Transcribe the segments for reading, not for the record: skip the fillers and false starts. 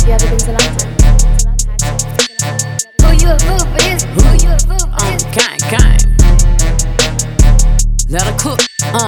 you ever been selected? Who you a fool for this? Who you a fool for this? Gang. Let her cook,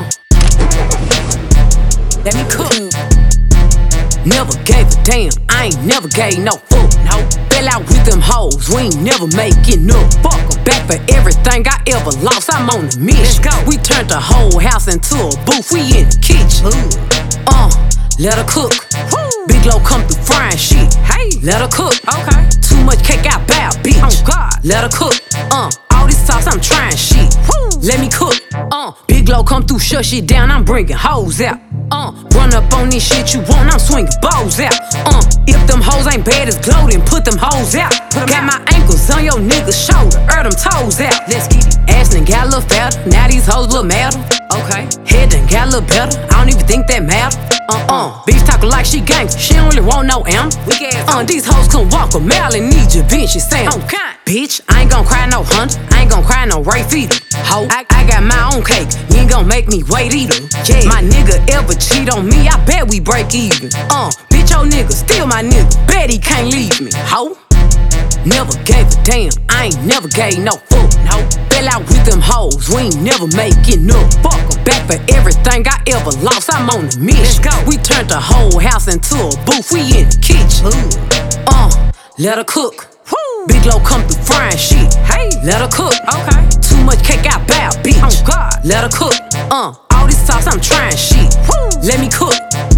Let me cook. Never gave a damn, I ain't never gave no fuck. No, fell out with them hoes, we ain't never making up. Fuck 'em. Back for everything I ever lost, I'm on a mission. Let's go. We turned the whole house into a booth, we in the kitchen. Let her cook. Woo. Big Low come through frying shit. Hey, let her cook. Okay. Too much cake, I bow, bitch. Oh God. Let her cook. All this sauce, I'm trying shit. Woo. Let me cook. Big Low come through, shut shit down, I'm bringing hoes out. Run up on this shit you want, I'm swinging balls out. If them hoes ain't bad as Glow, then put them hoes out. Got my ankles on your nigga's shoulder, them toes out. Let's get it. Ass done got a little fatter, now these hoes look madder. Okay. Head done got a little better, I don't even think that matter. Bitch talkin' like she gangsta, she don't really want no amp. These hoes couldn't walk a mile and need your bitch, and Sam. Bitch, I ain't gon' cry no Hunter, I ain't gon' cry no Ray Feeder. Ho, I got my own cake, you ain't gon' make me wait either. Yeah. My nigga ever cheat on me, I bet we break even. Bitch, your nigga still my nigga, bet he can't leave me. Ho, never gave a damn, I ain't never gave no fuck. No, fell out with them hoes, we ain't never making up. Fuck 'em. Back for everything I ever lost, I'm on a mission. Let's go. We turned the whole house into a booth, we in the kitchen. Let her cook. Woo. Big Low come through frying shit. Hey, let her cook. Okay. Too much cake, I bow, bitch. Oh God. Let her cook. All this sauce, I'm trying shit. Woo. Let me cook.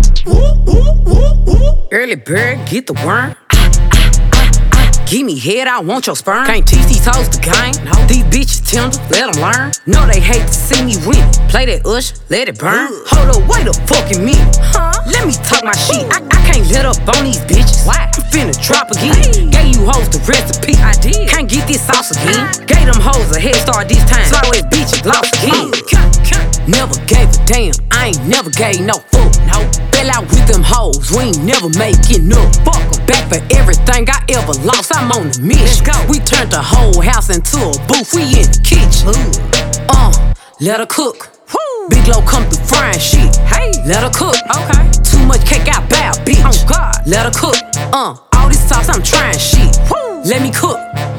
Early bird, get the worm. Give me head, I want your sperm. Can't teach these hoes the game. No. These bitches tender, let them learn. No, they hate to see me win. Play that Usher, let it burn. Hold up, wait a fucking minute. Let me talk my shit. I can't let up on these bitches. Why? I'm finna drop again. Hey. Gave you hoes the recipe. I did. Can't get this sauce again. Gave them hoes a head start this time. So I bitches lost again. Never gave a damn, I ain't never gave no fuck. No, fell out with them hoes, we ain't never making up. Fuck 'em. Back for everything I ever lost, I'm on a mission. Let's go. We turned the whole house into a booth, we in the kitchen. Let her cook. Woo. Big Low come through frying shit. Hey, let her cook. Okay. Too much cake, I bow, bitch. Oh God. Let her cook. All this sauce, I'm trying shit. Woo. Let me cook.